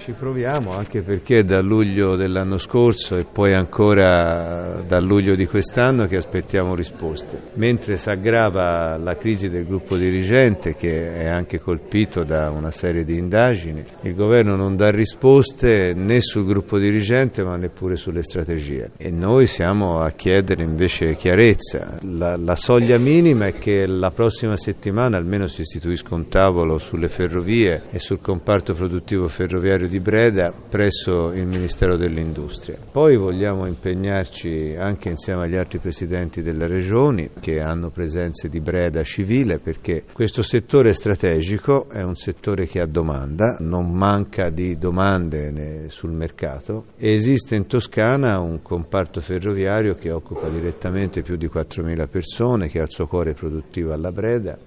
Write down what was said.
Ci proviamo, anche perché da luglio dell'anno scorso e poi ancora da luglio di quest'anno che aspettiamo risposte. Mentre si aggrava la crisi del gruppo dirigente, che è anche colpito da una serie di indagini, il governo non dà risposte né sul gruppo dirigente ma neppure sulle strategie. E noi siamo a chiedere invece chiarezza. La soglia minima è che la prossima settimana almeno si istituisca un tavolo sulle ferrovie e sul comparto produttivo ferroviario di Breda presso il Ministero dell'Industria. Poi vogliamo impegnarci anche insieme agli altri presidenti delle regioni che hanno presenze di Breda civile, perché questo settore strategico è un settore che ha domanda, non manca di domande sul mercato e esiste in Toscana un comparto ferroviario che occupa direttamente più di 4.000 persone, che ha il suo cuore produttivo alla Breda